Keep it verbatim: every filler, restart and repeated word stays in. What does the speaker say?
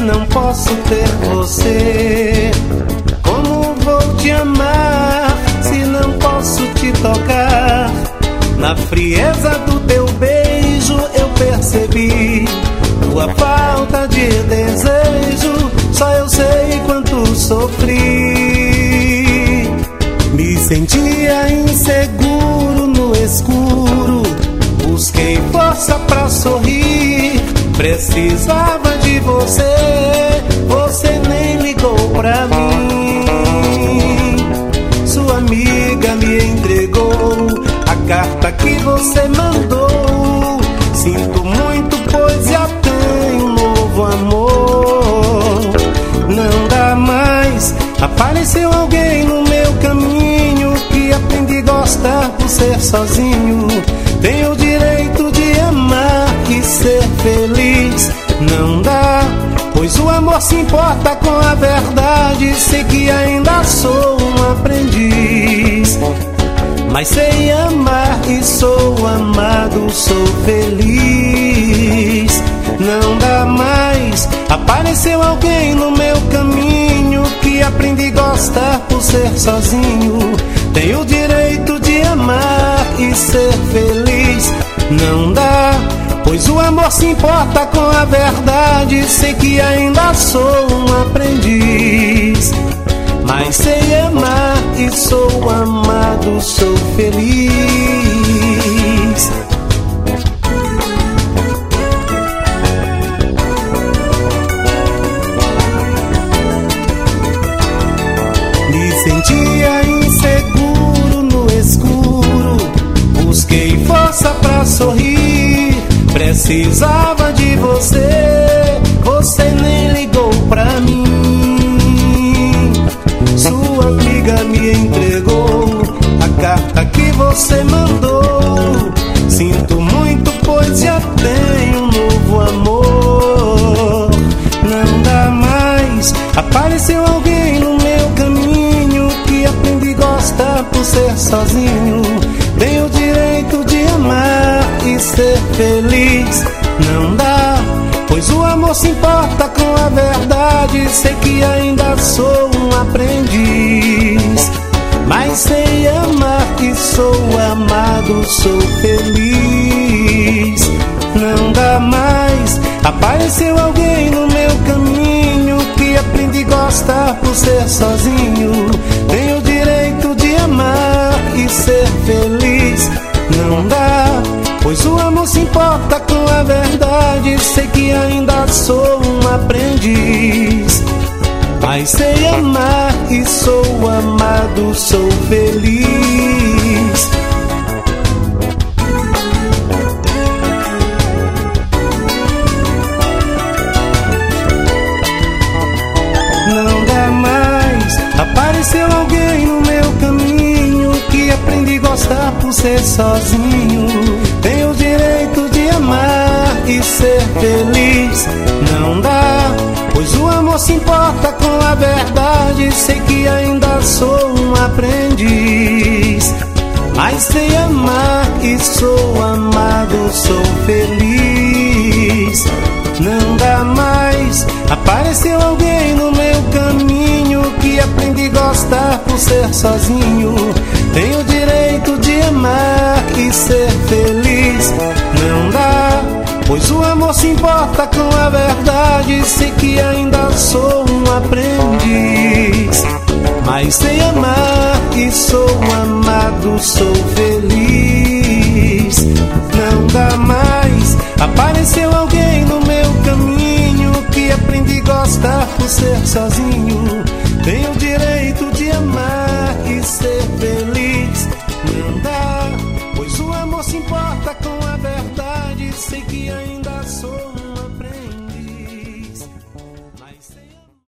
não posso ter você? Como vou te amar se não posso te tocar? Na frieza do teu beijo eu percebi tua falta de desejo, só eu sei quanto sofri. Me sentia inseguro no escuro, busquei força pra sorrir. Precisava de você, você nem ligou pra mim. Sua amiga me entregou a carta que você mandou. Sinto muito, pois já tenho um novo amor. Não dá mais, apareceu alguém no meu caminho que aprendi a gostar por ser sozinho. Tenho o direito de amar e ser feliz. Não dá, pois o amor se importa com a verdade. Sei que ainda sou um aprendiz, mas sei amar e sou amado, sou feliz. Não dá mais, apareceu alguém no meu caminho que aprendi a gostar por ser sozinho. Tenho o direito de amar e ser feliz. Não dá, pois o amor se importa com a verdade. Sei que ainda sou um aprendiz, mas sei amar e sou amado, sou feliz. Me sentia inseguro no escuro, busquei força pra sorrir. Precisava de você, você nem ligou pra mim. Sua amiga me entregou a carta que você mandou. Sinto muito, pois já tenho um novo amor. Não dá mais, apareceu alguém no meu caminho que aprendi a gostar por ser sozinho. Tenho o direito de amar e ser feliz. Não dá, pois o amor se importa com a verdade. Sei que ainda sou um aprendiz, mas sei amar e sou amado, sou feliz. Não dá mais, apareceu alguém no meu caminho que aprendi a gostar por ser sozinho. Tenho o direito de amar e ser feliz. Não dá, pois o amor se importa com a verdade. Sei que ainda sou um aprendiz, mas sei amar e sou amado, sou feliz. Não dá mais, apareceu alguém no meu caminho que aprendi a gostar por ser sozinho. Tenho o direito de amar e ser feliz. Não dá, pois o amor se importa com a verdade. Sei que ainda sou um aprendiz, mas sei amar e sou amado, sou feliz. Não dá mais, apareceu alguém no meu caminho que aprendi a gostar por ser sozinho. Tenho o direito de amar e ser feliz. Não dá, pois o amor se importa com a verdade. Sei que ainda sou um aprendiz, mas sei amar e sou amado, sou feliz. Não dá mais, apareceu alguém no meu caminho que aprendi a gostar por ser sozinho. Tenho o direito de amar e ser feliz. Não dá, pois o amor se importa com a verdade. Sei que ainda sou